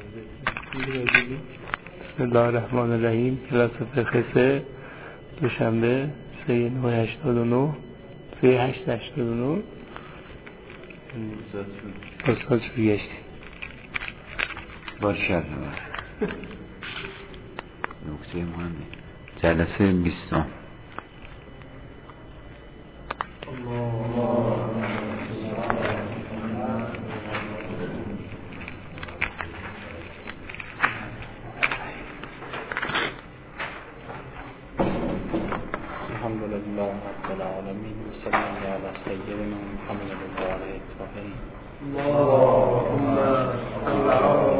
بسم الله الرحمن الرحیم. کلاس فقه 3 دوشنبه 3/9/89 3/8/89 سال شروع گشتی باشد. نکته مهمه جلسه 20. الحمدلله رب العالمین و صلی الله علی سیدنا محمد و آله الطاهرین. اللهم صل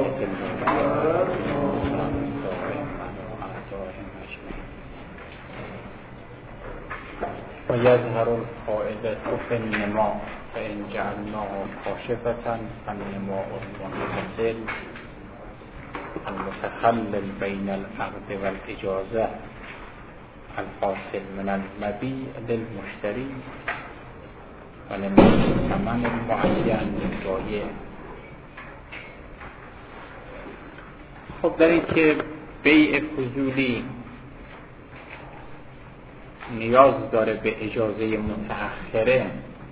و یظهر الفائدة فی النما فإن جعلناه کاشفة فالنماء المنفصل المتخلل بین العقد والاجازه الحاصل من المبيع للمشتري ولمن الثمن المعين للبائع. خب در این که بیع فضولی نیاز داره به اجازه متأخره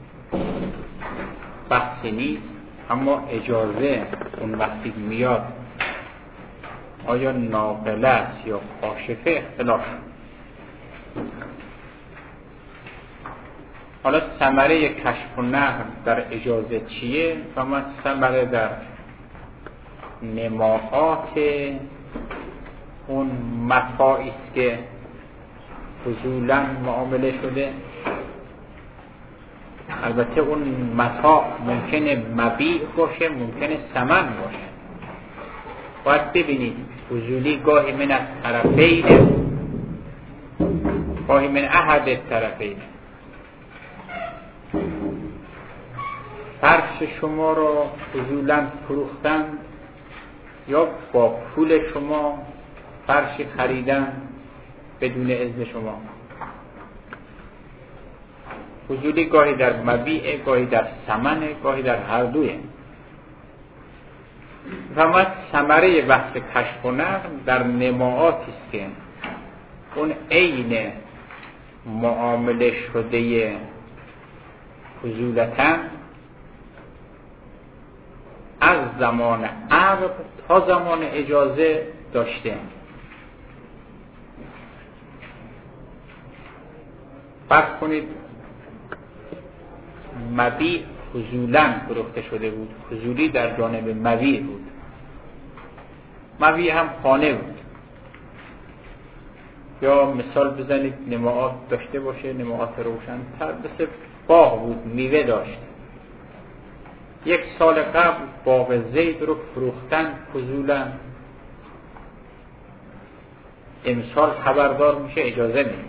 بحثی نیست، اما اجازه اون وقتی میاد آیا ناقله است یا کاشفه اختلاف. حالا ثمره کشف و نقل در اجازه چیه؟ و ما ثمره در نماعات اون متاعی است که فضولا معامله شده. البته اون متاع ممکنه مبیع باشه، ممکنه ثمن باشه. باید ببینید فضولی گاهی من از طرفین، گاهی من احد الطرفین. فرش شما رو فضولا فروختن یا با پول شما فرشی خریدن بدون اذن شما. فضولی گاهی در مبیع، گاهی در ثمن، گاهی در هر دویه. و ما ثمره بحث کشف و نقل در نماعاتی است که اون عین معامله شده فضولتاً از زمان عقد تا زمان اجازه داشته. فرض کنید مبیع فضولاً فروخته شده بود، فضولی در جانب مبیع بود. مبیع هم خانه بود. یا مثال بزنید نماعات داشته باشه، نماعات روشن تر، مثل باغ بود، میوه داشت. یک سال قبل باغ زید رو فروختن فضولا، امسال خبردار میشه اجازه میده.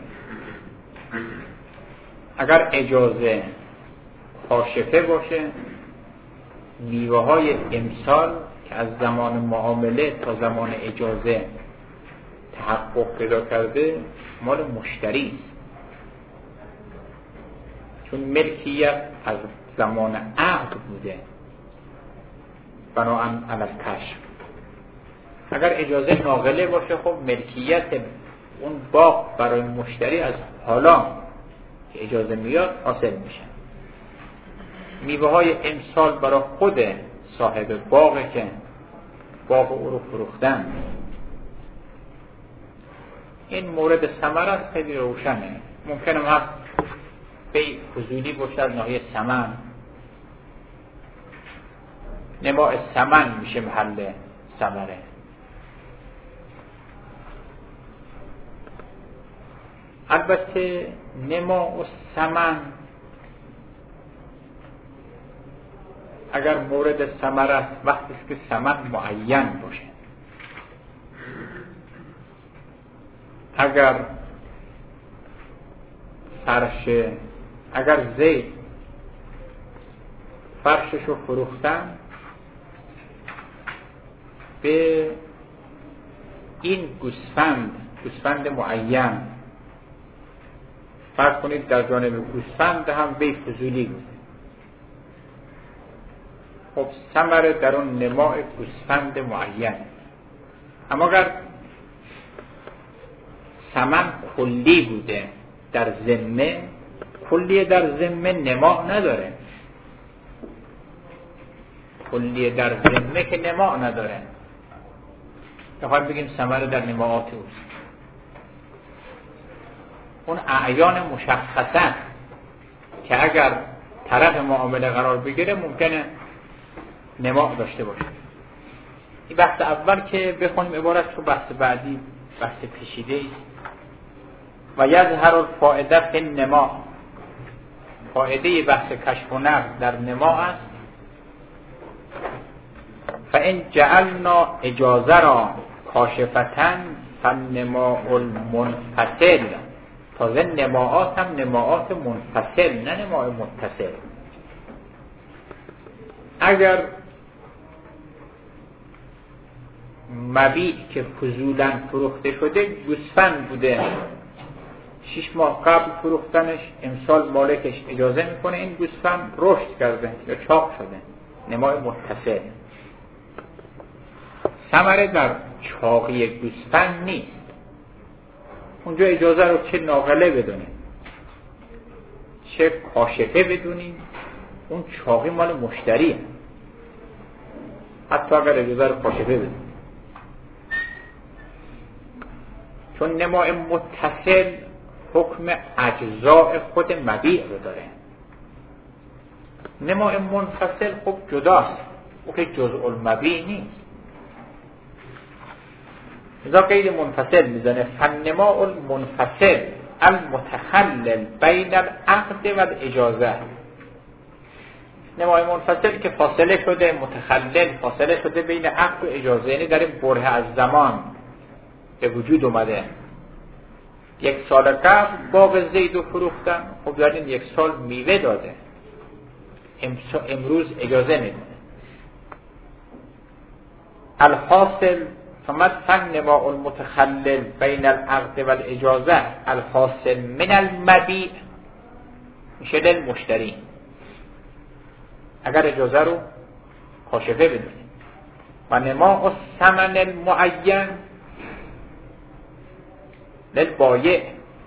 اگر اجازه کاشفه باشه، میوه های امسال که از زمان معامله تا زمان اجازه تحقق پیدا کرده مال مشتری است، چون ملکیت از زمان عقد بوده بناهن علی الکشف. اگر اجازه ناقله باشه، خب ملکیت اون باغ برای مشتری از حالا که اجازه میاد حاصل میشه. میوه های امسال برای خود صاحب باغه که باغ او رو فروختن. این مورد ثمره خیلی روشنه. ممکنه هست بیع فضولی باشه از ناحیه ثمن. نماع ثمن میشه محل ثمره. البته نماع ثمن اگر مورد ثمره است وقتی که ثمن معین باشه. اگر زید فرششو فروختن به این گوسفند معین، فرض کنید در جانب گوسفند هم بی فضولی بود. خب ثمره در اون نماء گوسفند معین. اما اگر ثمن کلی بوده در ذمه، کلیه در ذمه نماء نداره، کلیه در ذمه که نماء نداره. بخوایم بگیم ثمره در نماعات اوست، اون اعیان مشخصه که اگر طرف معامله قرار بگیره ممکنه نماء داشته باشه. این بحث اول که بخونیم عبارت تو بحث بعدی بحث پیچیده است. و یظهر الفائده فی النماء، فائده بحث کشف و نقل در نماء است. فان جعلنا اجازه را کاشفة فالنماء المنفصل، تازه نماعات هم نماعات منفصل نه نماع متصل. اگر مبیع که فضولا فروخته شده گوسفند بوده، 6 ماه قبل فروختنش، امسال مالکش اجازه میکنه این گوسفند رشد کرده یا چاق شده، نماع متصل. ثمره در چاقی گوسفند نیست، اونجا اجازه رو چه ناقله بدونیم چه کاشفه بدونیم، اون چاقی مال مشتریه، حتی اگر اجازه رو کاشفه بدونیم. چون نماء متصل حکم اجزاء خود مبیع رو داره، نماء منفصل خب جداست، او که جزء المبیع نیست، لذا قید منفصل میزنه. فالنماء المنفصل المتخلل بین العقد و الاجازه، نماء منفصل که فاصله شده، متخلل فاصله شده بین عقد و اجازه، یعنی در این بره از زمان به وجود اومده. 1 سال قبل باغ زید رو فروختن، خب در این 1 سال میوه داده، امروز اجازه میده. الحاصل فمد فالنماء المتخلل بین العقد و الاجازه الحاصل من المبیع میشه للمشتری، اگر اجازه رو کاشفه بدونیم. و نماء الثمن المعین للبایع،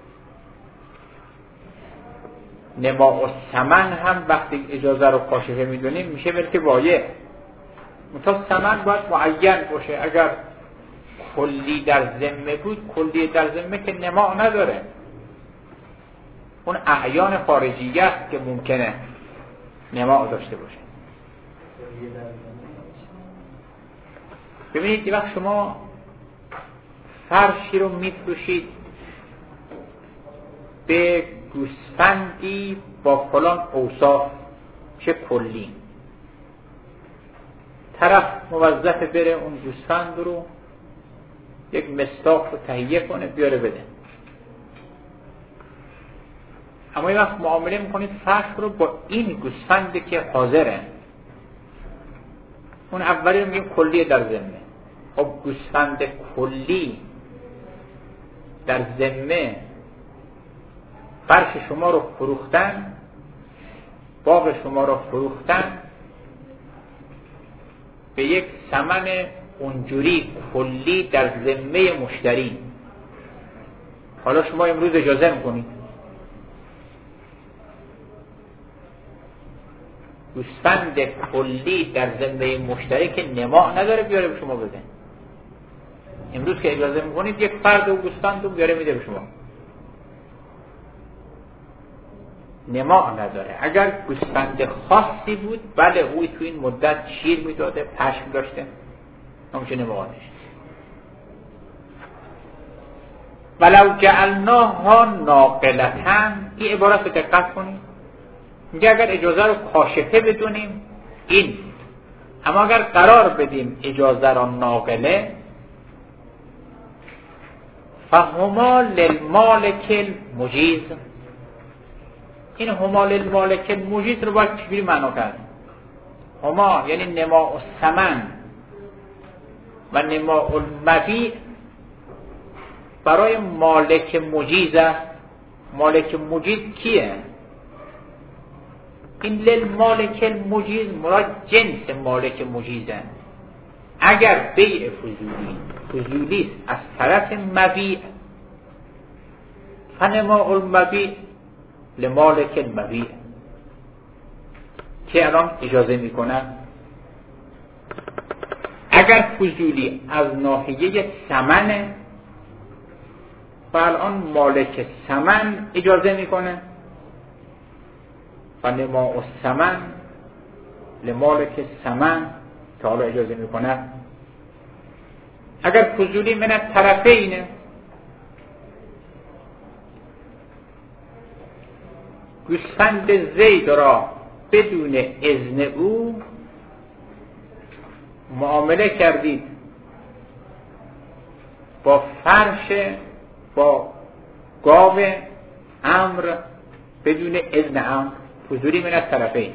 نماء الثمن هم وقتی اجازه رو کاشفه میدونیم میشه ملک بایع. مثلا ثمن باید معین باشه، اگر کلی در ذمه بود، کلی در ذمه که نماء نداره، اون اعیان خارجیه است که ممکنه نماء داشته باشه. ببینید یه وقت شما فرشی رو میفروشید به گوسفندی با فلان اوصاف چه کلی، طرف موظف بره اون گوسفند رو یک مصداق رو تهیه کنه بیاره بده. اما یه وقت معامله میکنید فرش رو با این گوسفندی که حاضره، اون اولی رو میگیم کلی در ذمه. خب گوسفند کلی در ذمه فرش شما رو فروختن، باغ شما رو فروختن به یک ثمن اونجوری کلی در ذمه مشتری. حالا شما امروز اجازه میکنید گوسفند کلی در ذمه مشتری که نماء نداره بیاره به شما بده. امروز که اجازه میکنید یک فرد و گوسفند رو بیاره میده به شما، نماء نداره. اگر گوسفند خاصی بود بله اوی تو این مدت شیر میداده، پشم داشته، نمیشه نماء داشت. ولو جعلناها ناقلتن، این عبارت رو دقت کنید، میگه اگر اجازه رو کاشفه بدونیم این، اما اگر قرار بدیم اجازه را ناقله، فهما للمالک المجیز، این هما للمالک المجیز رو باید چجوری معنا کرد؟ هما یعنی نماء الثمن و نماء المبیع برای مالک مجیز است. مالک مجیز کیه؟ این للمالک المجیز مراد جنس مالک مجیزه. اگر بیع فضولی از طرف مبیع، فنماء المبیع لمالک المبیع که الان اجازه میکنن. اگر فضولی از ناحیه ثمنه و الان مالک ثمن اجازه میکنه، فنماء الثمن لمالک الثمن که حالا اجازه میکنه. اگر فضولی من طرفینه، گوسفند زید را بدون اذن او معامله کردید با فرش، با گاو امر بدون اذن امر، فضولی من طرفین.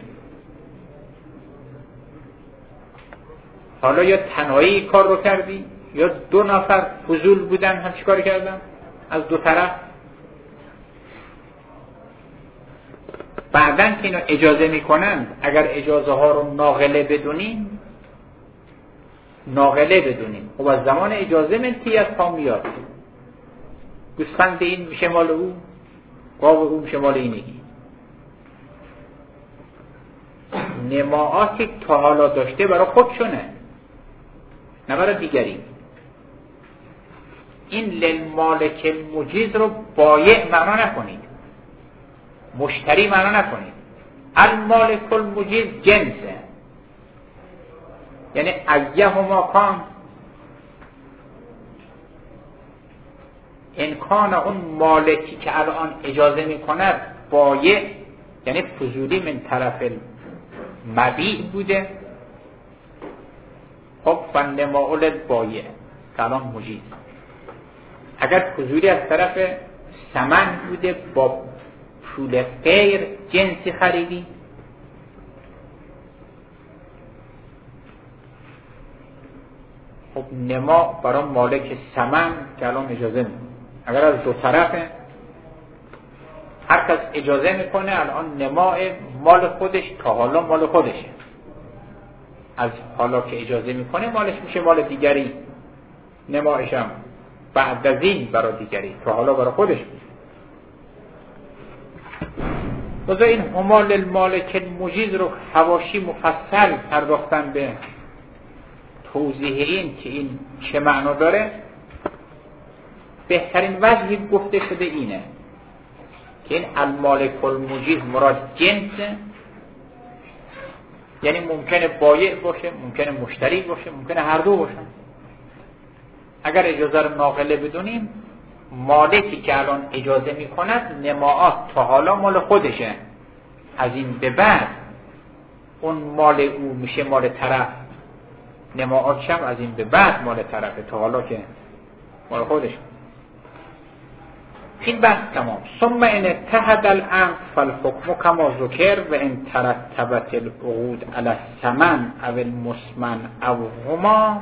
حالا یا تنهایی کار رو کردی یا دو نفر فضول بودن هم چیکار کردن از دو طرف. بعدن که اینو اجازه میکنند، اگر اجازه ها رو ناقله بدونیم خب از زمان اجازه ملکیت ها میاد. گوسفند این میشه مال او، گاو او میشه مال اینگی. نماعاتی تا حالا داشته برای خودشونه نه برای دیگری. این للمالک المجیز رو بایع معنا نکنید، مشتری معنا نکنید. المالک المجیز جنسه، یعنی ایهما کان، امکان اون مالکی که الان اجازه میکند بایع، یعنی فضولی من طرف مبیع بوده، خب فنماء البایع که الان مجیز. اگر فضولی از طرف ثمن بوده با پول غیر جنسی خریدی، خب نما برای مالک ثمن که الان اجازه میکنه. اگر از دو طرفه هر کس اجازه میکنه، الان نما مال خودش تا حالا مال خودشه، از حالا که اجازه میکنه مالش میشه مال دیگری، نمایش هم بعد از این برای دیگری، تا حالا برای خودش میشه. واسه این هما للمالک المجیز رو حواشی مفصل پرداختن به توضیح این که این چه معنا داره. بهترین وجهی گفته شده اینه که این المالک المجیز مراد جنسه، یعنی ممکنه بایع باشه، ممکنه مشتری باشه، ممکنه هر دو باشن. اگر اجازه رو ناقله بدونیم، مالکی که الان اجازه میکند نماعات تا حالا مال خودشه، از این به بعد اون مال او میشه مال طرف، نماعات هم از این به بعد مال طرفه، تا حالا که مال خودشه. این بحث تمام. ثم ان اتحد الامر فالحكم كما ذكر و ان ترتبت العقود على الثمن او المسمن او هما.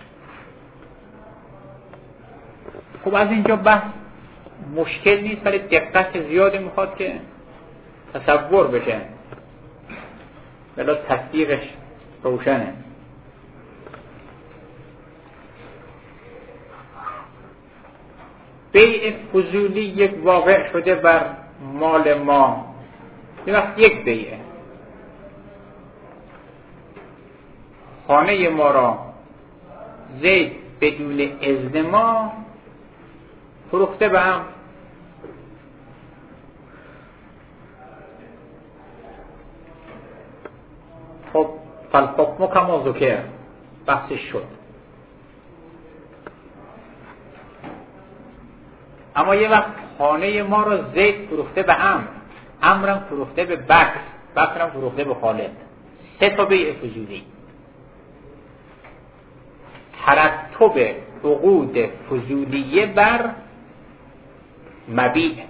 خب از اینجا بحث مشکل نیست، ولی دقت زیادی میخواد که تصور بشه، ولی تصدیقش روشنه. بیع فضولی یک واقع شده بر مال ما، یه وقت یک بیعه، خانه ما را زید بدون اذن ما فروخته به هم. خب فالحکم کما ذکر بحثش شد. اما یه وقت خانه ما را زید فروخته به امرم فروخته به بکرم فروخته به خالد. سه تا بیع فضولی. ترتب عقود فضولیه بر مبیع.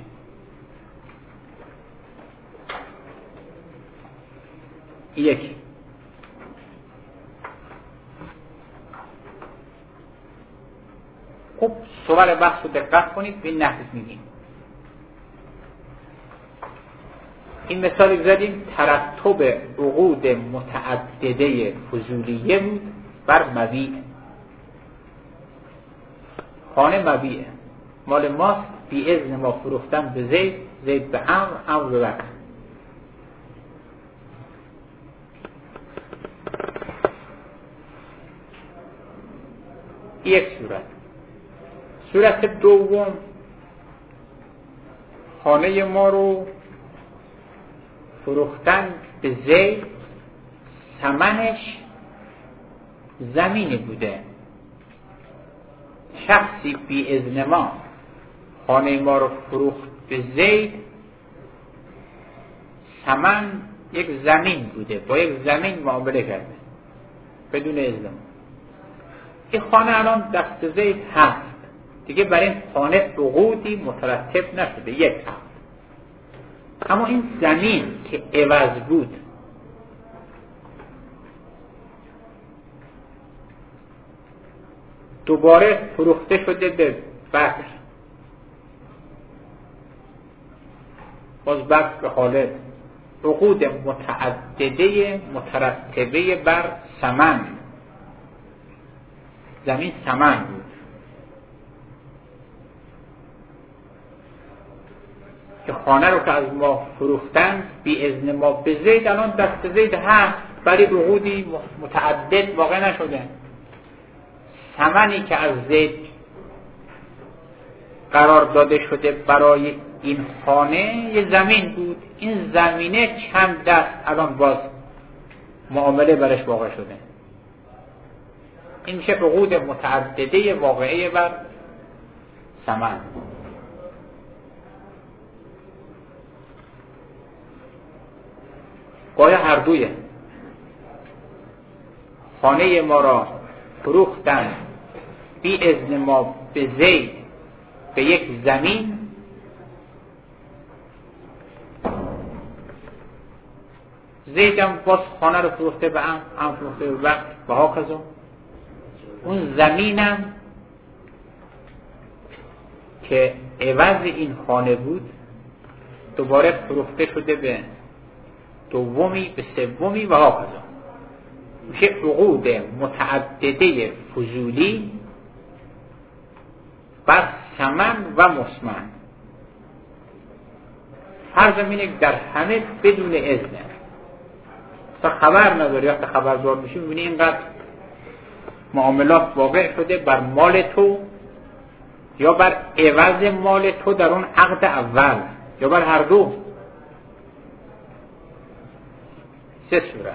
یکی. خب سوال بحث رو دقت کنید، به این نحوه میگیم این مثالی زدیم ترتب عقود متعدده فضولیه بود بر مبیع. خانه مبیعه، مال ماست، بی اذن ما فروختن به زید، زید به عمرو، عمرو به بکر. یک صورت. صورت دوم، خانه ما رو فروختن به زید، ثمنش زمینی بوده. شخصی بی اذن ما خانه ما رو فروخت به زید، ثمن یک زمین بوده، با یک زمین معامله کرده بدون اذن ما. این خانه الان دست زید هست دیگه، برای این خانه عقودی مترتب نشده، یک هست. اما این زمین که عوض بود دوباره فروخته شده به بکر، باز بکر به خالد. عقود متعدده مترتبه بر ثمن. زمین ثمن بود که خانه رو که از ما فروختن بی اذن ما به زید، الان دست زید هست ولی عقودی متعدد واقع نشده. ثمنی که از زید قرار داده شده برای این خانه یه زمین بود، این زمینه چند دست الان باز معامله برش واقع شده. این میشه عقود متعدده واقعه بر ثمن. گاهی هر دویه. خانه ما را فروختن بی اذن ما به زید به یک زمین، زید هم باز خانه رو فروخته به هم فروخته به وقت و ها کذا. اون زمینم که عوض این خانه بود دوباره فروخته شده به دومی، به سومی و ها کذا. میشه عقود متعدده فضولی بر ثمن و مسمن. هر زمینه در همه بدون اذنه، تا خبر نداری. وقتی خبردار میشی میبینی اینقدر معاملات واقع شده بر مال تو یا بر عوض مال تو در اون عقد اول یا بر هر دو. سه صورت.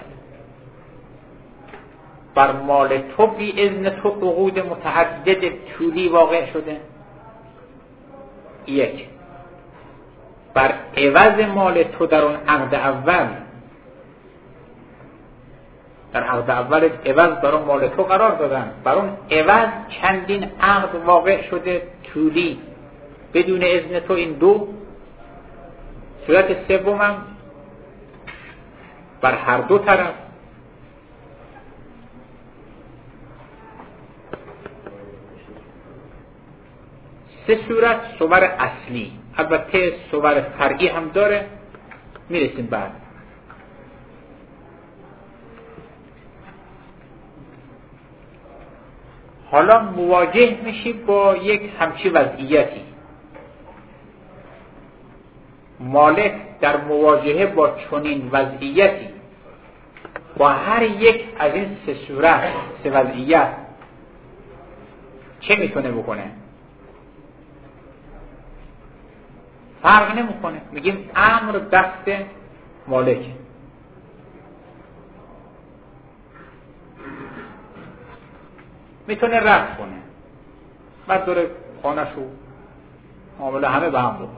بر مال تو بی اذن تو عقود متعدد طولی واقع شده. یک. بر عوض مال تو در اون عقد اول، در عقد اول عوض بر اون مال تو قرار دادن، بر اون عوض چندین عقد واقع شده طولی بدون اذن تو. این دو. صورت سوم هم بر هر دو طرف. سه صورت صور اصلی، البته صور فرعی هم داره، میرسیم بعد. حالا مواجه میشی با یک همچی وضعیتی. مالک در مواجهه با چنین وضعیتی با هر یک از این سه صورت، سه وضعیت چه میتونه بکنه؟ فرق نمیکنه. میگیم امر دست مالک. میتونه رد کنه، بعد داره خانه‌شو معامله همه به هم بکنه.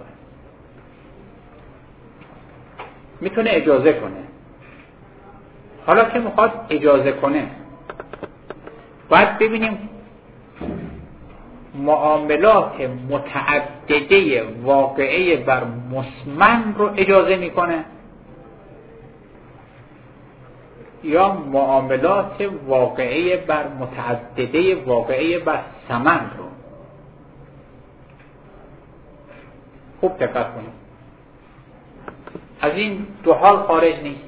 میتونه اجازه کنه. حالا که میخواد اجازه کنه باید ببینیم معاملات متعدده واقعه بر مسمن رو اجازه میکنه یا معاملات واقعه بر متعدده واقعه بر ثمن رو. خوب دقت کنید. از این دو حال خارج نیست.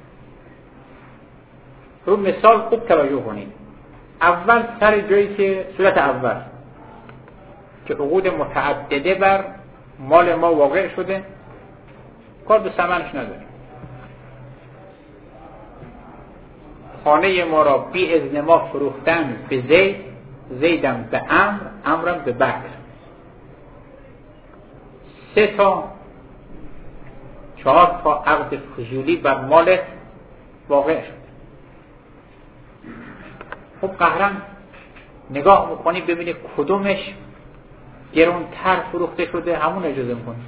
رو مثال خوب توجه کنید. اول سر جایی که صورت اول که عقود متعدده بر مال ما واقع شده، کار به ثمنش نداره. خانه ما را بی اذن ما فروختن به زید، زیدم به عمرو، عمرم به بکر. 3 تا 4 تا عقد فضولی بر مالت واقع شد. خب قهرن نگاه میکنی ببینی کدومش گرانتر فروخته شده، همون اجازه میکنی.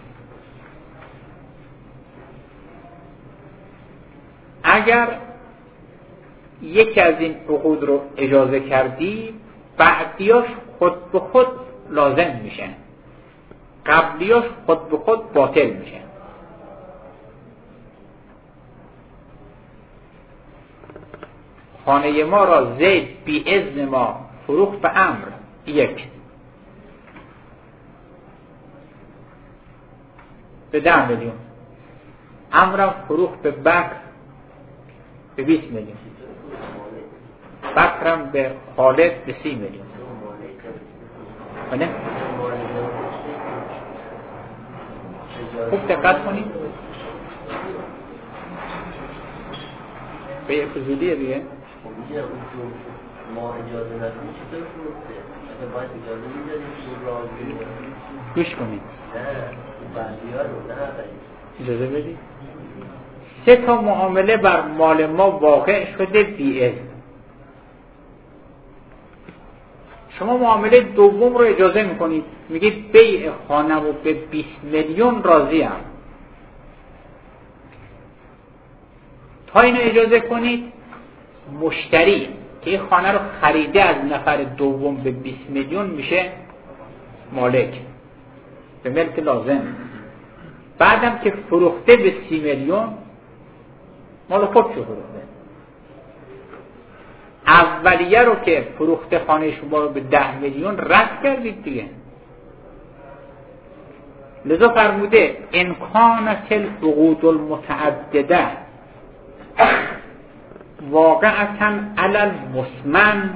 اگر یکی از این عقود رو اجازه کردی، بعدیاش خود به خود لازم میشن، قبلیاش خود به خود باطل میشن. خانه ما را زید بی اذن ما فروخت به عمرو 1 به 10 میلیون. عمرو فروخت به بکر به 20 میلیون. بکرم به خالد به 30 میلیون. بله؟ خوب دقت کنید. به فضولیه دیگه. ما اجازه ندیم چطور فروخته؟ اگه باید اجازه میدادیم سور را بگیریم. گوش کنید. نه بعدی ها رو نه اجازه بدید. 3 تا معامله بر مال ما واقع شده بی اذن. شما معامله دوم رو اجازه میکنید، میگید بیع خانه رو به 20 میلیون راضی ام. تا اینو اجازه کنید، مشتری که این خانه رو خریده از نفر دوم به 20 میلیون میشه مالک به ملک لازم. بعدم که فروخته به 30 میلیون مال خودشو فروخته. اولیه رو که فروخته خانه شما رو به 10 میلیون رد کردید دیگه. لذا فرموده ان کانت العقود المتعدده واقعتاً علی المثمن،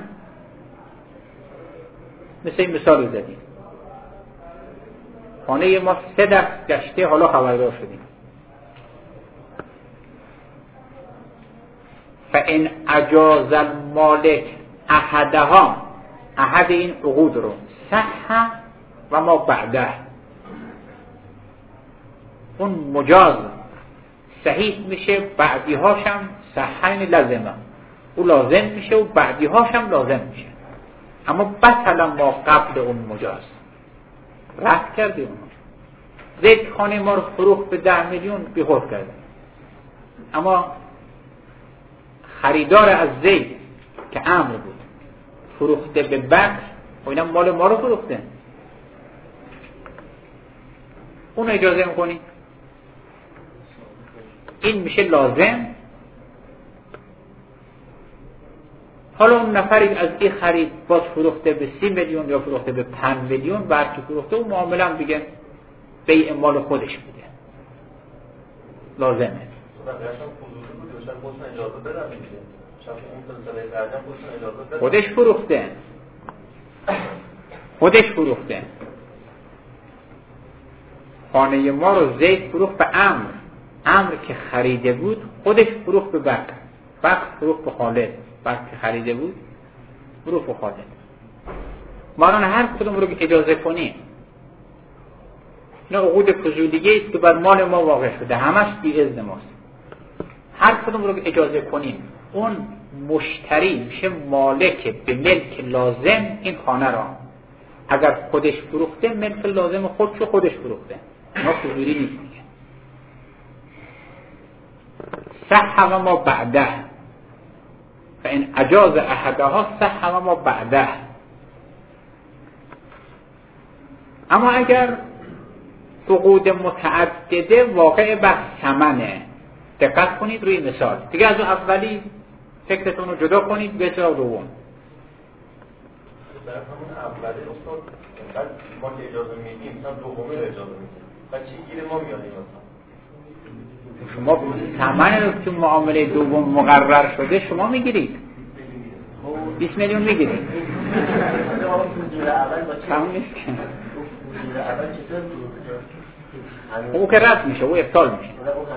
مثل این مثال زدیم. خانه ما 3 دست گشته، حالا خبردار شدیم. فان اجاز المالک احدها، احد این عقود رو، صح و ما بعده، اون مجاز صحیح میشه، بعدی هاشم صحیح لازمه، او لازم میشه و بعدی هاشم لازم میشه. اما بطل ما قبل اون مجاز، رد کرده اون. زید خانه ما رو فروخت به 10 میلیون بیخود کرده، اما خریدار از زید که عمرو بود فروخته به بکر و اینا مال ما رو فروخته، اون اجازه میکنی. این میشه لازم. حالا اون نفری از این خرید باز فروخته به 30 میلیون یا فروخته به 5 میلیون، بعد که فروخته اون معامله هم دیگه بیع مال خودش بوده، لازمه. خودش فروخته. خانه ما رو زید فروخت به عمرو که خریده بود، خودش فروخت به بکر فروخت به خالد، بکر که خریده بود فروخت به خالد. ما الان هر کدوم رو اجازه کنیم، نه عقود فضولیه است که بر مال ما واقع شده، همش بی اذن ماست. هر کدوم رو اجازه کنیم، اون مشتری میشه مالک به ملک لازم این خانه را. اگر خودش فروخته، ملک لازم خودش فروخته، ما فضولی نیست دیگه. صح و ما بعده، فان اجاز احدها صح و ما بعده. اما اگر عقود متعدده واقع بر ثمنه، دقت کنید روی مثال دیگه، از اون اولی فکرتون رو جدا کنید به سراغ دوم. در همون اولی اصلا بعد ما که اجازه میدیم مثلا دومی رو اجازه میدیم، بعد چی گیر ما میادیم مثلا شما ثمن رو تو معامله دوم مقرر شده شما میگیرید 20 میلیون میگیرید. تمام نیست که او که رد میشه، او ابطال میشه.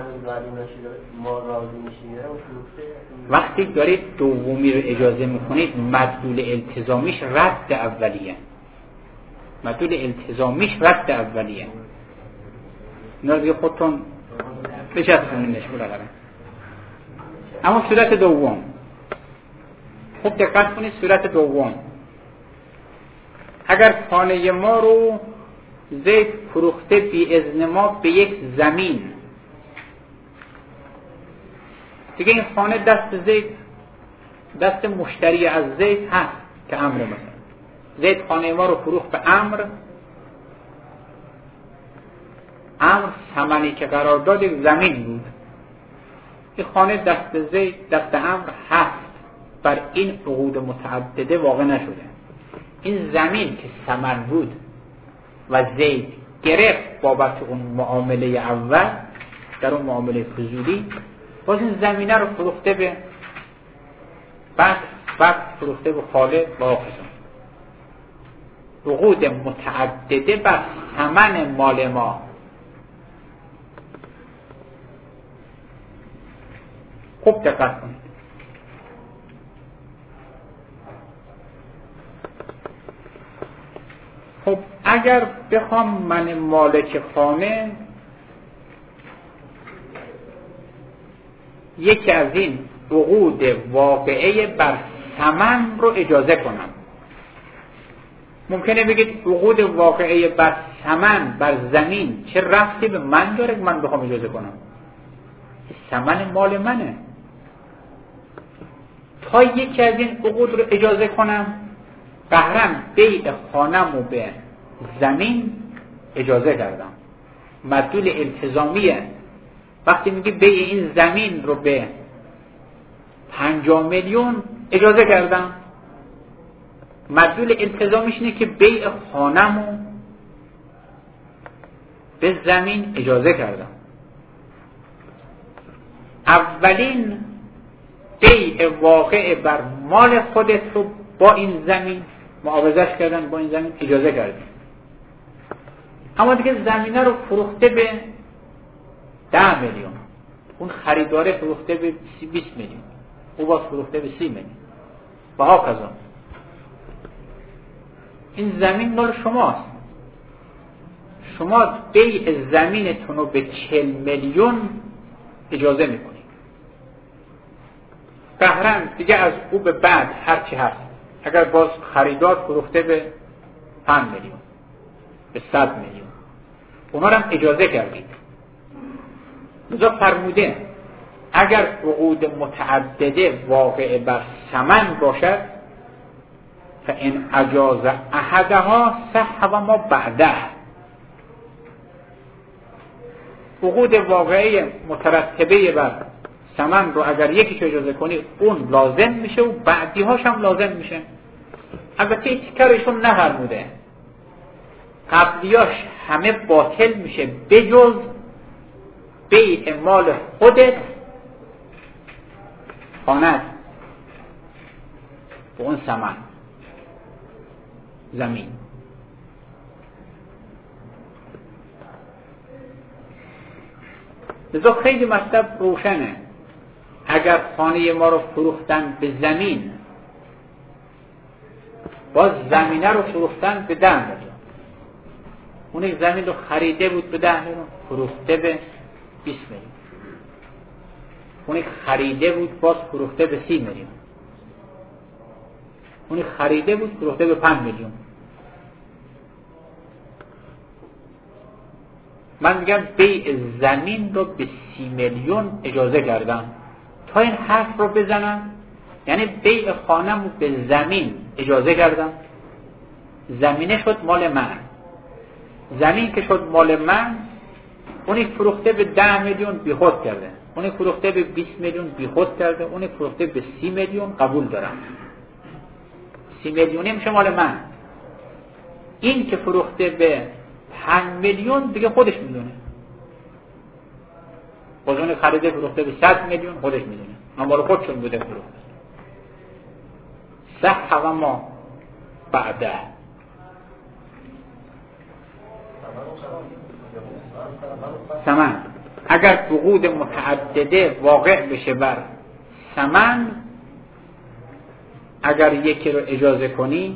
وقتی دارید دومی رو اجازه میکنید مدلول التزامیش رد اولیه، مدلول التزامیش رد اولیه. اینا رو دیگه خودتون بچسبونینش بالاخره. اما صورت دوم، خوب دقت کنید. صورت دوم، اگر خانه ما رو زید فروخته بی اذن ما به یک زمین، دیگه این خانه دست زید، دست مشتری از زید هست که امر مثلا زید خانه ما رو فروخت به امر ثمنی که قرار داد یک زمین بود. این خانه دست زید، دست امر هست، بر این عقود متعدده واقع نشده. این زمین که ثمن بود و زید گرفت بابت اون معامله اول، در اون معامله فضولی، باز این زمینه رو فروخته به بعد فروخته به خالق و آخرون. عقود متعدده بر ثمن مال ما. خوب دقت کنید. خب اگر بخوام من مالک خانه یکی از این عقود واقعه بر ثمن رو اجازه کنم، ممکنه بگید عقود واقعه بر ثمن بر زمین چه ربطی به من داره که من بخوام اجازه کنم؟ ثمن مال منه. تا یکی از این عقود رو اجازه کنم، قهرم بیع خانم رو به زمین اجازه کردم. مدلول التزامیه. وقتی میگی بیع این زمین رو به 50 میلیون اجازه کردم، مدلول التزامیش اینه که بیع خانم رو به زمین اجازه کردم. اولین بیع واقع بر مال خودت رو با این زمین معاوضه‌اش کردن، با این زمین اجازه کردن. اما دیگه زمینه رو فروخته به 10 میلیون، اون خریداره فروخته به 20 میلیون، او باز فروخته به 30 میلیون و هاکذا. این زمین مال شماست. شما بیع زمینتون رو به 40 میلیون اجازه میکنید. قهرن دیگه از او به بعد هرچی هست، اگر باز خریدار فروخته به 5 میلیون، به 100 میلیون، اونا رو هم اجازه کردید. لذا فرموده اگر عقود متعدده واقع بر ثمن باشد فان اجاز احدها صح و ما بعده. عقود واقعه مترتبه بر ثمن رو اگر یکیش اجازه کنی اون لازم میشه و بعدیهاش هم لازم میشه. البته تکرارشون نفرموده، قبلیاش همه باطل میشه بجز بیع مال خودت خانه به اون ثمن زمین. لذا خیلی مطلب روشنه. اگر خانه ما رو فروختن به زمین، باز زمینه رو فروختن به 10 میلیون، اون یک زمین رو خریده بود به 10 میلیون فروخته به 20 میلیون، اون یک خریده بود باز فروخته به 30 میلیون، اون یک خریده بود فروخته به 5 میلیون. من میگم بیع زمین رو به 30 میلیون اجازه کردم تا این حرف رو بزنم، یعنی بیع خانم رو به زمین اجازه کردم. زمینه شد مال من. زمین که شد مال من، اونی فروخته به 10 میلیون بی خود کرده، اونی فروخته به 20 میلیون بی خود کرده، اونی فروخته به 30 میلیون قبول دارم. 30 میلیونی میشه مال من. این که فروخته به 5 میلیون دیگه خودش میدونه. قزون خریده فروخته به 100 میلیون، خودش میدونه مال خودشون بوده فروخته. صح ما بعده ثمن. اگر عقود متعدده واقع بشه بر ثمن، اگر یکی رو اجازه کنی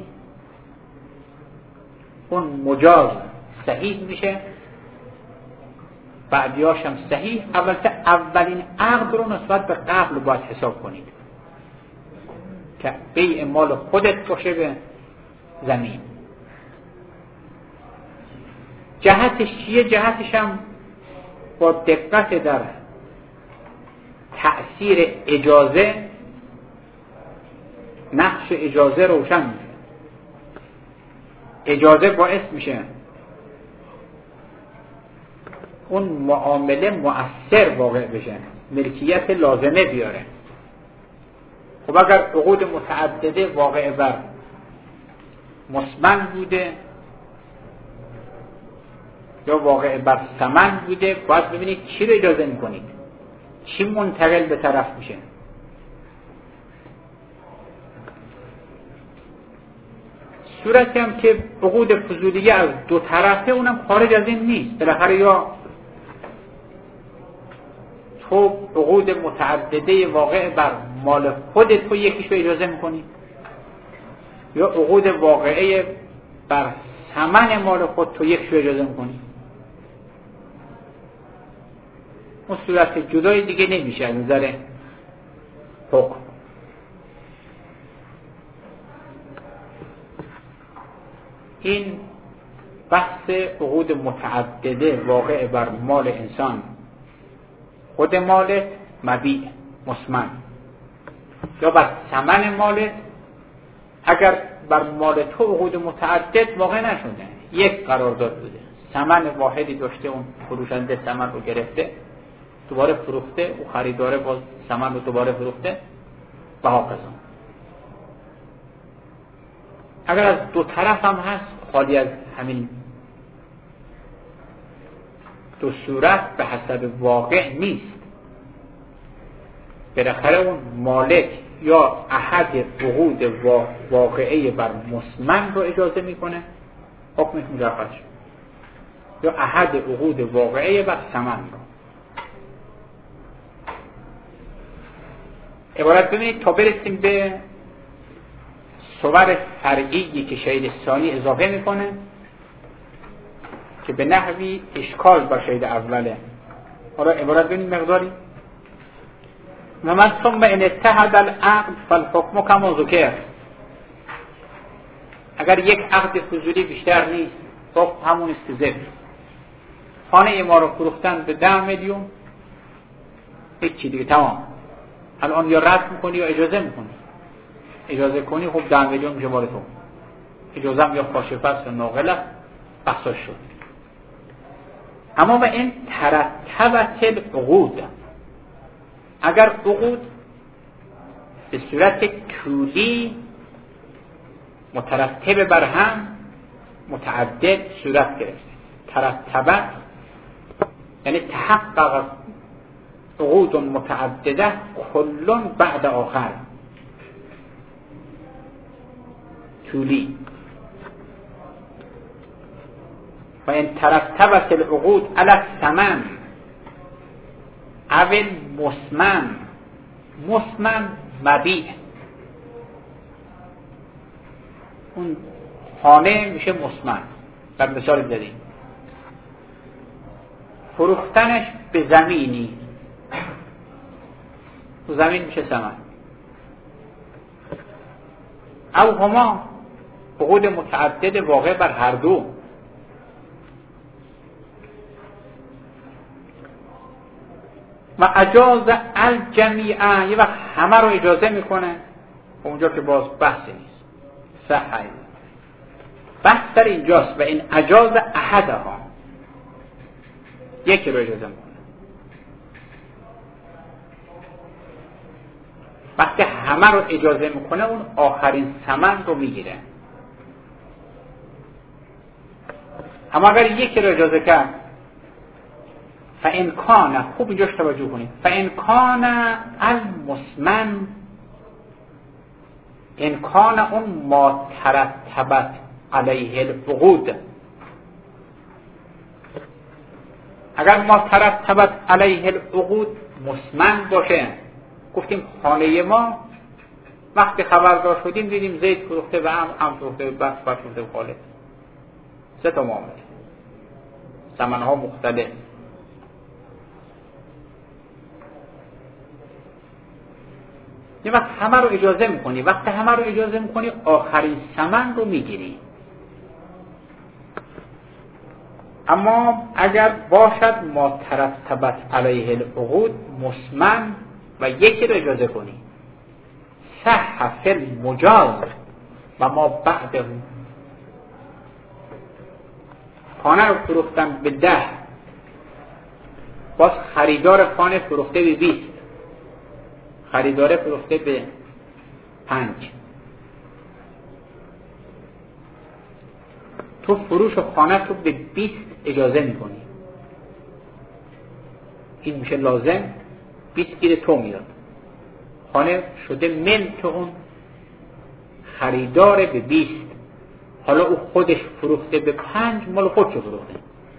اون مجاز صحیح میشه، بعدیاش هم صحیح. اولین عقد رو نسبت به قبل باید حساب کنید که بیع مال خودت باشه به زمین. جهتش چیه؟ جهتش هم با دقت در تأثیر اجازه، نقش اجازه روشن میشه. اجازه باعث میشه اون معامله مؤثر واقع بشه، ملکیت لازمه بیاره. خب اگر عقود متعدده واقع بر مثمن بوده یا واقع بر ثمن بوده، باید ببینید چی رو اجازه میکنید، چی منتقل به طرف میشه. صورتی هم که عقود فضولیه از دو طرفه، اونم خارج از این نیست. بالاخره یا تو عقود متعدده واقع بر مال خودت تو یکیش رو اجازه میکنی، یا عقود واقعه بر ثمن مال خود تو یکیش رو اجازه میکنی. اون صورت جدای دیگه نمیشه از نظر حکم. این بحث عقود متعدده واقع بر مال انسان، خود مالت مبیع مثمن، یا بر ثمن مالت. اگر بر مال تو عقود متعدد واقع نشده، یک قرارداد بوده، ثمن واحدی داشته، اون فروشنده ثمن رو گرفته دوباره فروخته، او خریداره باز ثمن رو دوباره فروخته و هاکذا. اگر از دو طرف هم هست، خالی از همین دو صورت به حسب واقع نیست. بالاخره اون مالک یا احد عقود واقعه بر مثمن رو اجازه میکنه، حکمش مجرد شد، یا احد عقود واقعه بر ثمن رو. عبارت ببینید تا برسیم به صور فرعی که شهید ثانی اضافه میکنه که به نحوی اشکال بر شهید اوله. حالا عبارت ببینید مقداری. و من ثم ان اتحد العقد فالحکم کما ذکر. اگر یک عقد فضولی بیشتر نیست، حکم همون است که ذکر. خانه ما رو فروختن به 10 میلیون، هیچی دیگه، تمام. الان یا رد میکنی یا اجازه میکنی. اجازه کنی خب 10 میلیون میشه مال تو، اجازه هم یا کاشفه است یا ناقله، بحثاش شد. اما و این ترتبت العقود، اگر عقود به صورت کلی مترتب بر هم متعدد صورت گرفته، ترتبت یعنی تحقق عقود متعدده کلون بعد آخر، کلی. و این ترتبت العقود علی الثمن اول مثمن مبیع، اون خانه میشه مثمن. در مثال داریم فروختنش به زمینی، زمین میشه ثمن. او هما عقود متعدد واقع بر هر دو. و اجاز الجمیع، یه وقت همه رو اجازه میکنه، اونجا که باز بحثی نیست، صحیح. بحث در اینجاست و این اجاز احدها، یکی رو اجازه میکنه. وقتی همه رو اجازه میکنه اون آخرین ثمن رو میگیره. اما اگر یکی رو اجازه کرد فإن کان، خوب اینجاش توجه کنید، فإن کان المسمن، ان کان اون ما ترتبت علیه العقود، اگر ما ترتبت علیه العقود مسمن باشه، گفتیم خانه ما وقتی خبردار شدیم دیدیم زید فروخته به هم فروخته به بس فروخته به خالد، 3 تا معامله، ثمن‌ها مختلف. یه وقت همه رو اجازه میکنی، وقتی همه رو اجازه میکنی آخرین ثمن رو میگیری. اما اگر باشد ما ترتبت علیه العقود مسمن و یکی رو اجازه کنی، صح فی المجاز و ما بعده، خانه رو فروختن به 10، باز خریدار خانه فروخته به 20، خریداره فروخته به 5، تو فروش خانه رو به 20 اجازه میکنی، این میشه لازم، 20 گیر تو میاد، خانه شده ملک اون خریدار به 20، حالا او خودش فروخته به 5، مال خودش فروخته،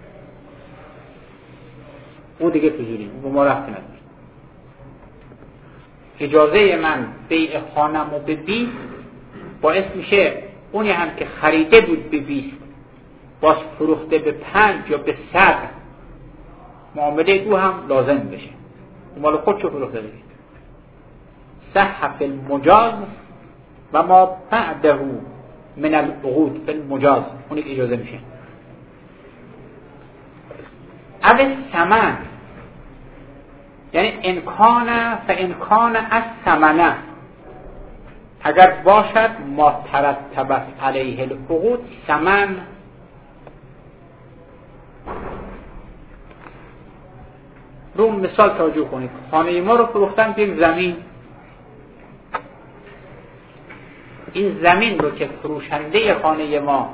او دیگه فضولی، او ما رفت نداره. اجازه من بیع خانم رو به 20 باعث میشه اونی هم که خریده بود به 20 باز فروخته به 5 یا به 100، معامله او هم لازم بشه، مال خودش فروخته بشه. صح فی المجاز و ما بعده من العقود فی المجاز، اونی که اجازه میشه. اول ثمن یعنی امکان فامکان از ثمنه، اگر باشد ما ترتبت علیه العقود ثمن، رو مثال توجه کنید. خانه ما رو فروختن به زمین، این زمین رو که فروشنده خانه ما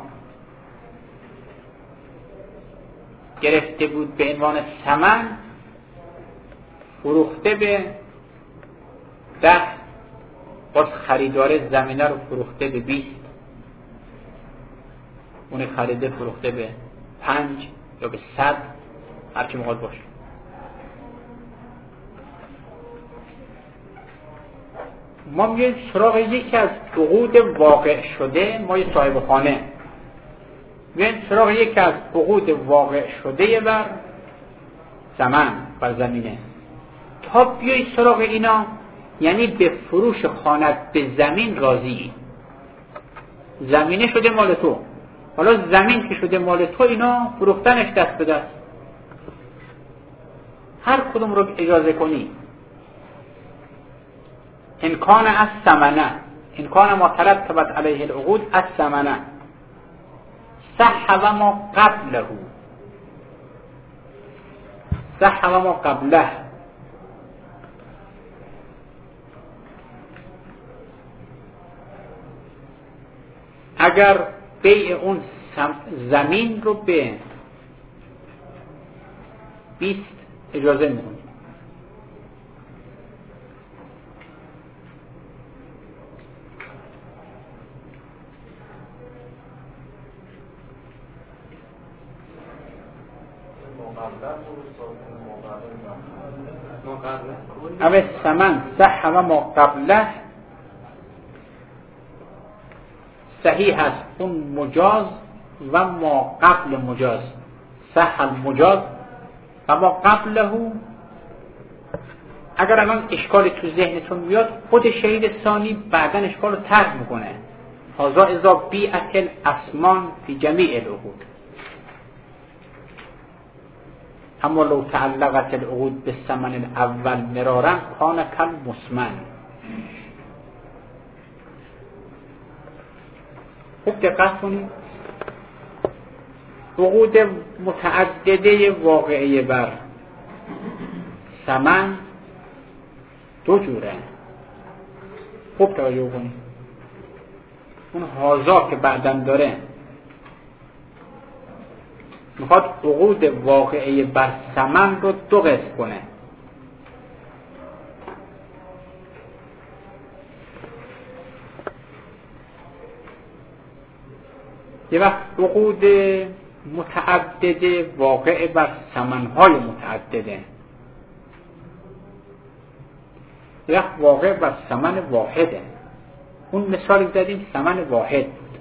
گرفته بود به عنوان ثمن، فروخته به 10، باز خریدار زمینه رو فروخته به 20، اون خریده فروخته به 5 یا به 100، هرچی مقاد باشه. ما میگیم سراغ یکی از عقود واقع شده، ما یه صاحب خانه میگیم سراغ یکی از عقود واقع شده بر زمین، بر زمینه، تا بیای سراغ اینا، یعنی به فروش خانت به زمین راضی، زمینه شده مال تو، حالا زمین که شده مال تو، اینا فروختنش دست به دست، هر کدوم رو اجازه کنی. امکان از ثمنه، امکان ما ترتبت علیه العقود از ثمنه، صح و ما قبله، صح و ما قبله، اگر بیع اون زمین رو به 20 اجازه میدونی، او ثمن صح و ما قبله صحیح است، اون مجاز و ما قبل مجاز، صح المجاز و ما قبله. اگر الان اشکال تو ذهنتون بیاد، خود شهید ثانی بعداً اشکال رو طرح میکنه، هذا اذا بیعت الاسمان فی جمیع العقود، اما لو تعلقت العقود بالثمن الاول مرارا کان کالمسمن. خوب دقت کنید، عقود متعدده واقعه بر ثمن 2 جوره، خوب توجه کنید. اون هازا که بعدم داره میخواد عقود واقعه بر ثمن رو دو قسم کنه. یه وقت عقود متعدده واقع بر ثمن‌های متعدده، یه وقت واقع بر ثمن واحده. اون مثالی زدیم ثمن واحد بود.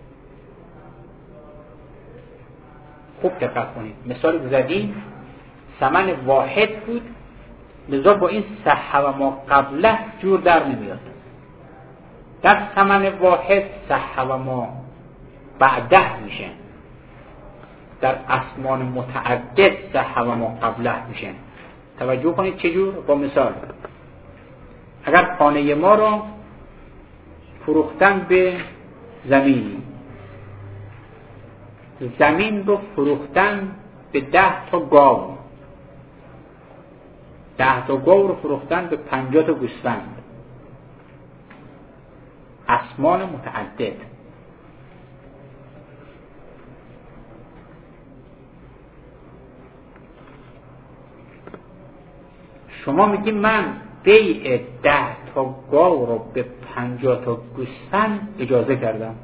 خوب دقت کنید، مثالی زدیم ثمن واحد بود، لذا با این صح و ما قبله جور در نمیاد. در ثمن واحد صح و ما بعده میشه، در اسمان متعدد صح و ما قبله میشه. توجه کنید چجور؟ با مثال، اگر خانه ما رو فروختن به زمین، زمین رو فروختن به 10 تا گاو، 10 تا گاو رو فروختن به 50 تا گوسفند، اسمان متعدد. شما میگی من بیع 10 تا گاو رو به 50 تا گوسفند اجازه کردم.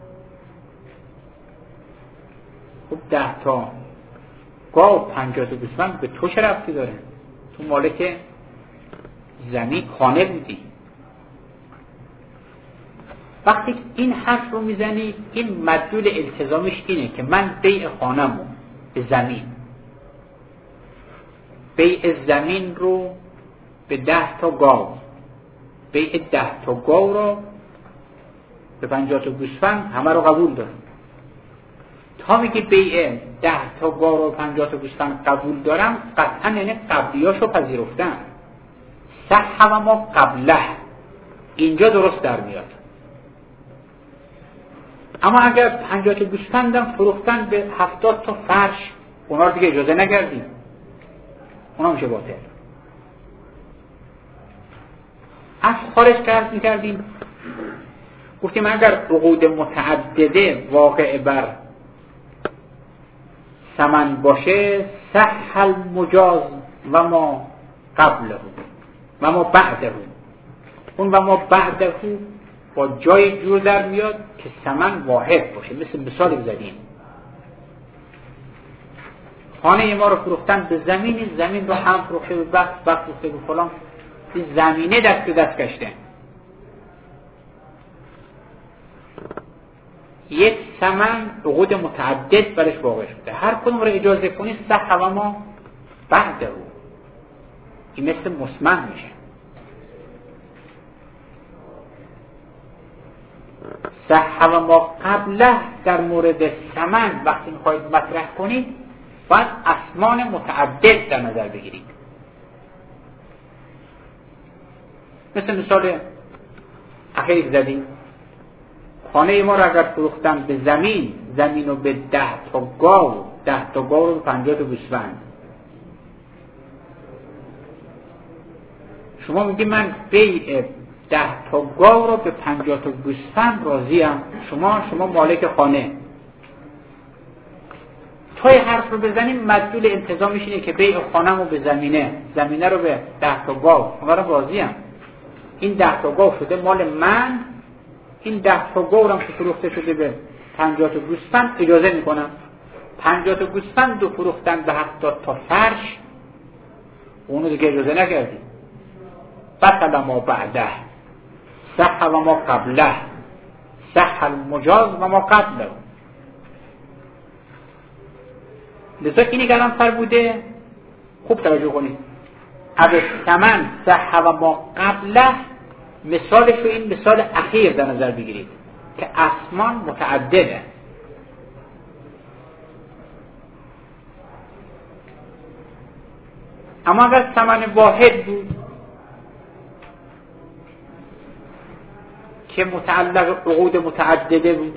خب 10 تا گاو 50 تا گوسفند به تو چه ربطی داره؟ تو مالک زمین خانه بودی. وقتی این حرف رو میزنی، این مدلول التزامش اینه که من بیع خانه‌مو به زمین، بیع زمین رو به 10 تا گاو، بیع 10 تا گاو رو به 50 تا گوسفند همه رو قبول دارم. تا میگه بیع 10 تا گاو رو 50 تا گوسفند قبول دارم، قطعا یعنی قبلیاشو پذیرفتم. صح و ما قبله اینجا درست در میاد. اما اگر 50 تا گوسفندم فروختن به 70 تا فرش، اونا رو دیگه اجازه نگردیم، اونا میشه باطل. از خارج کرد میکردیم، گفتیم اگر عقود متعدده واقع بر ثمن باشه، صح المجاز و ما قبله و ما بعده. اون و ما بعده با جای جور در میاد که ثمن واحد باشه. مثال زدیم خانه ما رو فروختن به زمین، زمین رو هم فروخته به بخت فروخته به فلان، این زمینه دست به دست کشته. یک ثمن عقود متعدد برش واقع شده، هر کدوم رو اجازه کنی صح و ما بعد رو، این مثل مسمن میشه. صح و ما قبله در مورد ثمن وقتی میخواید مطرح کنید باید اسمان متعدد در نظر بگیرید. مثال اخیری زدیم، خانه ما را اگر فروختن به زمین، زمین رو به 10 تا گاو، 10 تا گاو رو به 50 تا گوسفند، شما میگی من بیع 10 تا گاو رو به 50 تا گوسفند راضیم، شما مالک خانه. تای حرف رو بزنیم مدلول التزامش اینه که بیع خانه رو به زمینه رو به 10 تا گاو، من راضیم. این 10 تا گاو شده مال من، این 10 تا گاو هم که فروخته شده به 50 تا گوسفند اجازه میکنم. 50 تا گوسفند رو فروختن به 70 تا فرش، اونو دیگه اجازه نکردی. بطل ما بعده صح و ما قبله، صح المجاز و ما قبله. لذا اینی که الان سر بوده خوب توجه کنید. اگر ثمن صح و ما قبله، مثالش رو این مثال اخیر در نظر بگیرید که اسمان متعدده. اما اگر ثمن واحد بود که متعلق عقود متعدده بود،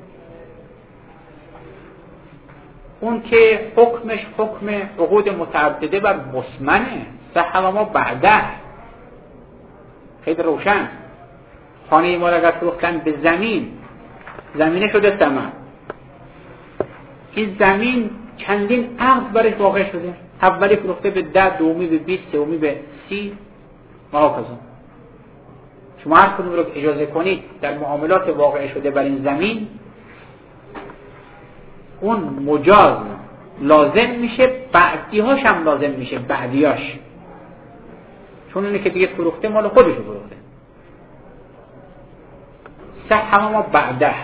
اون که حکمش حکم عقود متعدده بر مسمنه، صح و ما بعده. خیلی روشن. خانه ما را اگر فروختن به زمینه شده ثمن، این زمین چندین عقد برش واقع شده، اولی فروخته به 10، دومی به 20، سومی به 30 محافظون. شما هر کدوم رو اجازه کنید در معاملات واقع شده بر این زمین، اون مجاز لازم میشه، بعدیهاش هم لازم میشه، بعدیاش، چون اونه که دیگه فروخته مال خودشو فروخته. صح ما بعده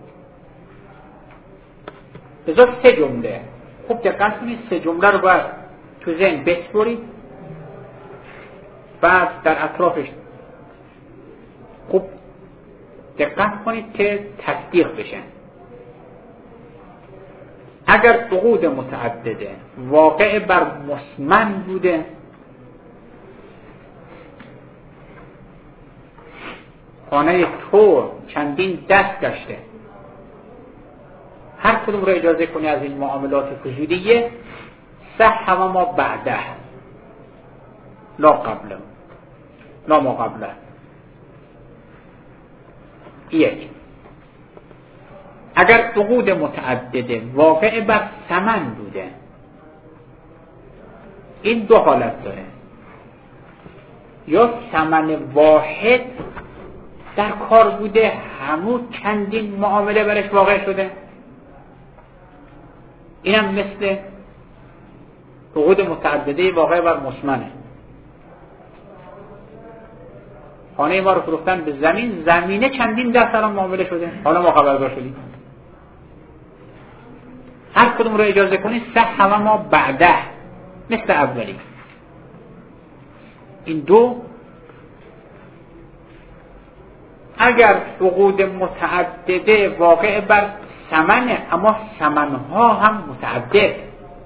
بذار 3 جمله. خوب دقت کنید، 3 جمله رو باید تو ذهن بسپرید، بعد در اطرافش خوب دقت کنید که تصدیق بشن. اگر عقود متعدده واقع بر مسمن بوده، خانه تو چندین دست گشته، هر کدوم رو اجازه کنی از این معاملات فضولیه، صح و ما بعده لا قبله لا ما قبله. یک، اگر عقود متعدده واقع بر ثمن بوده، این 2 حالت داره، یا ثمن واحد در کار بوده، همون چندین معامله برش واقع شده، اینم مثل عقود متعدده واقع بر مسمنه. خانه ما رو فروختن به زمین، زمینه چندین دست هم معامله شده، حالا ما خبردار شدیم. هر کدوم رو اجازه کنید صح و ما بعده مثل اولی. این 2. اگر عقود متعدده واقع بر ثمنه، اما ثمنها هم متعدد،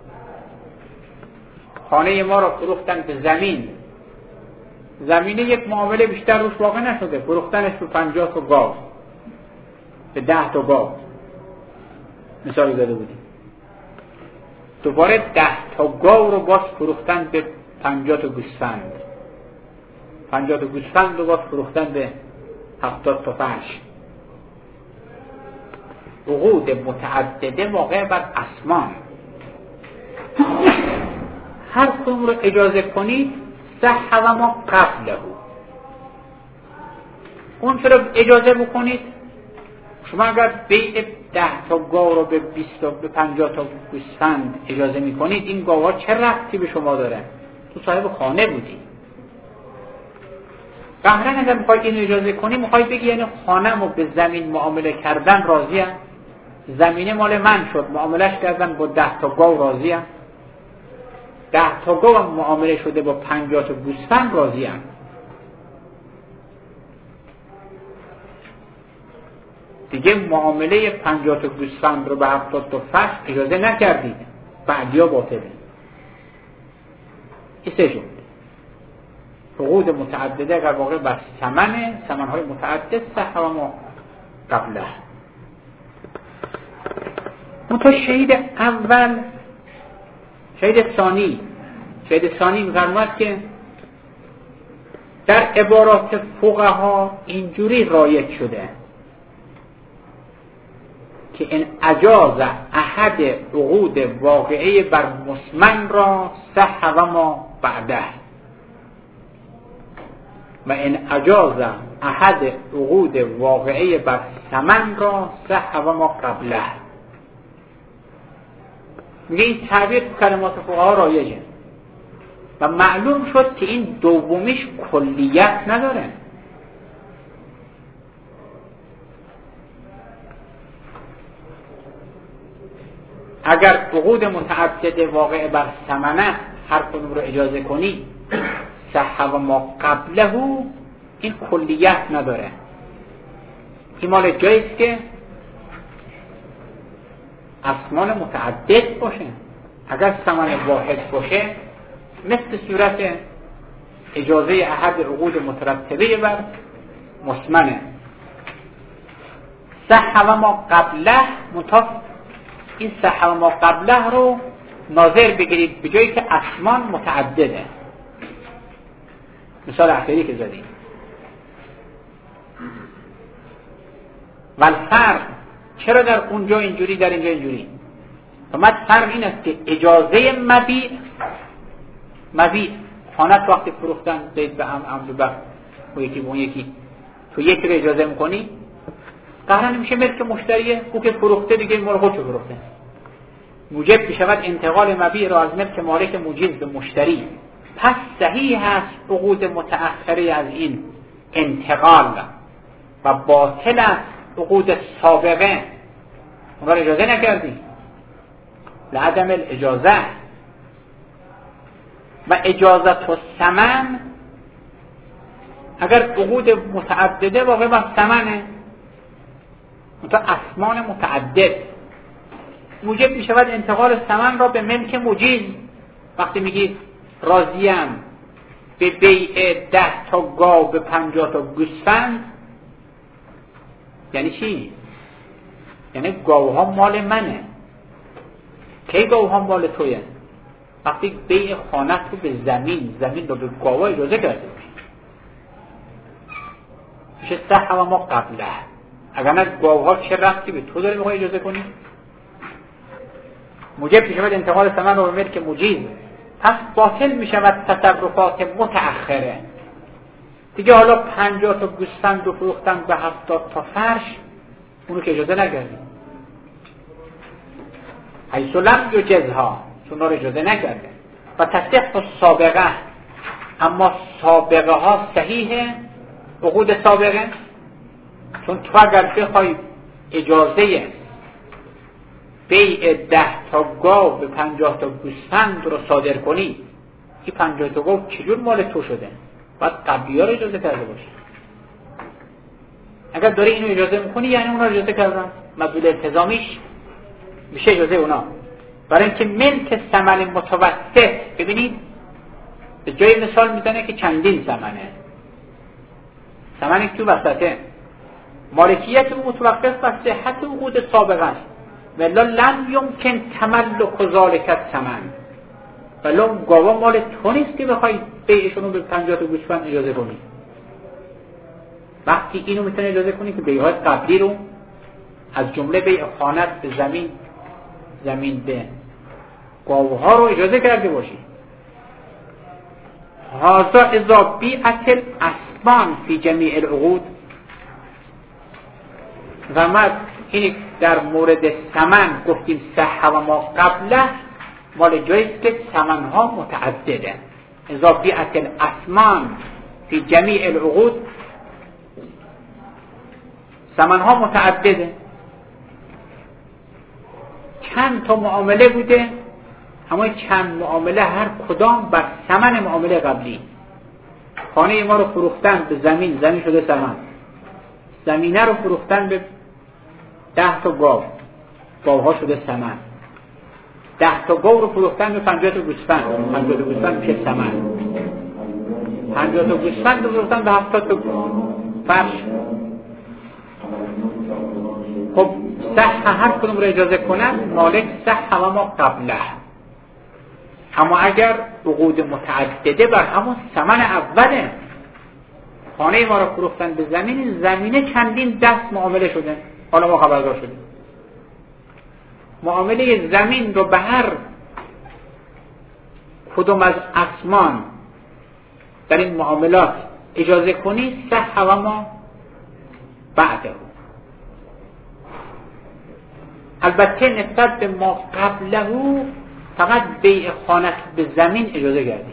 خانه ما رو فروختن به زمین، زمینه یک معامله بیشتر روش واقع نشده، فروختنش به 50 تا گاو، به 10 تا گاو مثال زده بودیم، دوباره 10 تا گاو رو باز فروختن به 50 تا گوسفند، 50 تا گوسفند رو باز فروختن به 70 تا فرش. عقود متعدده واقع بر اسمان، هر کدوم رو اجازه کنید صح و ما قبله، اون رو اجازه بکنید. شما اگر بیع 10 تا گاو رو به 20 تا به 50 تا گوسفند اجازه میکنید، این گاوها چه ربطی به شما داره؟ تو صاحب خانه بودی. قهرن اگر میخواید اینو اجازه کنی، میخواید بگی یعنی خانه‌مو به زمین معامله کردن راضیم، زمینه مال من شد، معاملهش کردن با 10 تا گاو راضیم، 10 تا گاو معامله شده با 50 تا گوسفند راضیم. دیگه معامله 50 تا گوسفند رو به 70 تا فرش اجازه نکردید، بعدیا باطله. این 3 جمله. عقود متعدده اگر واقع بر ثمنه، ثمن‌های متعدد صح و ما قبله. منتها شهید اول، شهید ثانی می‌فرماید که در عبارات فقها اینجوری رایج شده که این اجاز احد عقود واقعه بر مسمن را صح و ما بعده، و این اجاز احد عقود واقعه بر ثمن را صح و ما قبله. میگه این تعبیر تو کلمات فقها رایجه و معلوم شد که این دومیش کلیت نداره. اگر عقود متعدد واقع بر ثمنه هر کدوم رو اجازه کنی صح و ما قبله، این کلیت نداره. این مال جاییست که اسمان متعدد باشه. اگر ثمن واحد باشه مثل صورت اجازه احد عقود مترتبه بر مسمنه صح و ما قبله. این صح و ما قبله رو ناظر بگیرید به جایی که اسمان متعدده. مثال اخیری که زدیم والفرق، چرا در اونجا اینجوری در اینجا اینجوری؟ فقط فرق این است که اجازه مبیع خانت وقتی فروختن زید به عمد به و یکی به اون یکی تو یکی رو اجازه میکنی قهرن میشه ملک مشتریه، او که فروخته دیگه مال خودشو فروخته. موجب میشود انتقال مبیع را از ملک مالک مجیز به مشتری. پس صحیح است عقود متأخره از این انتقال و باطل است عقود سابقه. اونها رو اجازه نکردی لعدم الاجازه. و اجازت و ثمن اگر عقود متعدده واقع با ثمنه تا اسمان متعدد موجب می شود انتقال ثمن را به ملک مجیز. وقتی میگی راضیم به بیع 10 تا گاو به 50 تا گوسفند یعنی چی؟ یعنی گاوها مال منه. کی گاوها مال تویه؟ وقتی بیع خانت رو به زمین رو به گاوها اجازه کرده میشه صح و ما قبله. اگر نه گاوها چه رفتی به تو داری میخوای اجازه کنی؟ موجب می شود انتقال ثمن رو به ملک مجیز. پس باطل می شود تصرفات متأخره. دیگه حالا 50 تا گوسفند رو فروختن به 70 تا فرش، اونو که اجازه نکردی. حیث لم یجزها، چون رو اجازه نکرده. و تصح سابقه، اما سابقه ها صحیحه. عقود سابقه چون تو اگر بخوای اجازه بیع 10 تا گاو به 50 تا گوسفند رو صادر کنی، این 50 تا گاو چجور مال تو شده؟ باید قبلی ها رو اجازه کرده باشی. اگر داری اینو اجازه میکنی یعنی اونا رو اجازه کردن، مدلول التزامیش میشه اجازه اونا. برای اینکه ملک ثمن متوسط، ببینید به جای مثال میزنه که چندین ثمنه، ثمنی که تو وسطه، مالکیت متوقف بر صحت عقود سابقه است. ولی لم یمکن تملک ذالک الثمن، ولی گاوا مال تو نیست که بخوای بیعشون رو به 50 تا گوسفند اجازه کنی. وقتی اینو میتونی اجازه کنی که بیعهای قبلی رو از جمله بیع خانت به زمین به گاوها رو اجازه کرده باشی. هذا اذا بیعت الاسمان فی جمیع العقود. و ما این در مورد ثمن گفتیم صح و ما قبله مال جاییست که ثمنها متعدده. اذا بیعت الاسمان فی جمیع العقود، ثمنها متعدده. چند تا معامله بوده، اما چند معامله هر کدام بر ثمن معامله قبلی. خانه ما رو فروختن به زمین شده ثمن. زمینه رو فروختن به 10 تا گاوها شده ثمن. 10 تا گاو رو فروختن به 50 تا گوسفند، 50 تا گوسفند میشه ثمن. 50 تا گوسفند رو فروختن به 70 تا فرش. خب صح هر کدوم رو اجازه کنن مالک صح و ما قبله. اما اگر عقود متعدده بر همون ثمن اوله، خانه ما رو فروختن به زمینه چندین دست معامله شده، حالا ما خبردار شدیم. معامله زمین رو به هر کدوم از اسمان در این معاملات اجازه کنی صح و ما بعده. البته نسبت به ما قبله فقط بیع خانه به زمین اجازه کردی.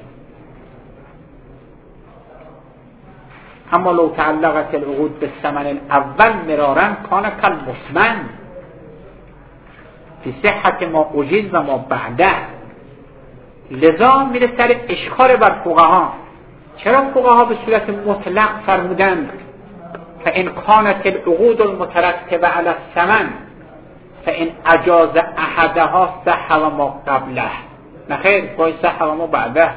اما لو تعلقت العقود بالثمن الاول مرارا کان کالمثمن فی صحت ما اجیز و ما بعده. لذا میره سر اشکال بر فقها. چرا فقها به صورت مطلق فرمودند فان کانت العقود المترتبه علی الثمن فان اجاز احدها صح و ما قبله؟ نخیر، باید صح و ما بعده.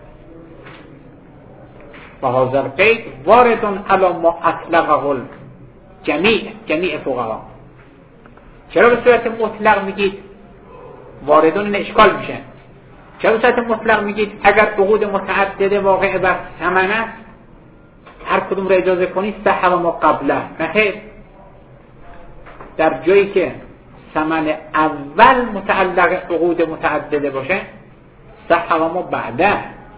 و هذا القید وارد علی ما اطلقه جمیع فقها. چرا به صورت مطلق میگید واردون این اشکال میشه؟ چرا به صورت مطلق میگید اگر عقود متعدده واقع بر ثمن است هر کدوم را اجازه کنید صح و ما قبله؟ نخیر، در جایی که ثمن اول متعلق عقود متعدده باشه صح و ما بعده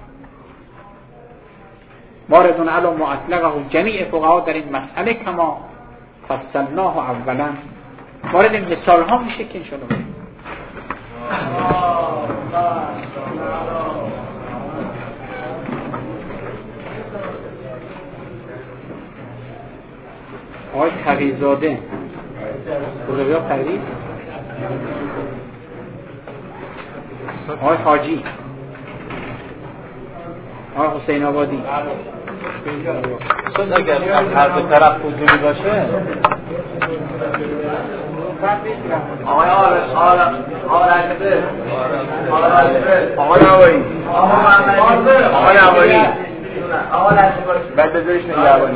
واردون علی ما اطلقه جمیع فقها در این مسئله کما فصلناه اولا. وارد مثال ها میشه که انشاءالله آقای تقیزاده بزرگوار تقریز، آقای حاجی، آقای حسین آبادی. چون اگر هر دو طرف حضوری باشه آقای نوایی بعد بذارش نگهبانی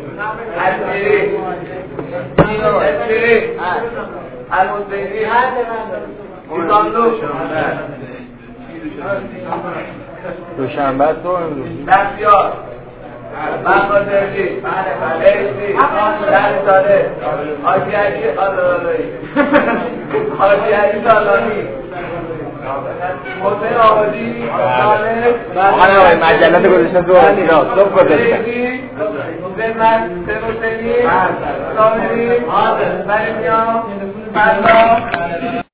المزدینی دوشنبه تو امروز دستیار مقادرلی ایسی دستاره حاجی علی آلالایی حاجی علی آلالایی حسین آبادی آقای مجلت گذاشتن تو آسینا صبح گذاشتن حسین حسینی سامری بریمیان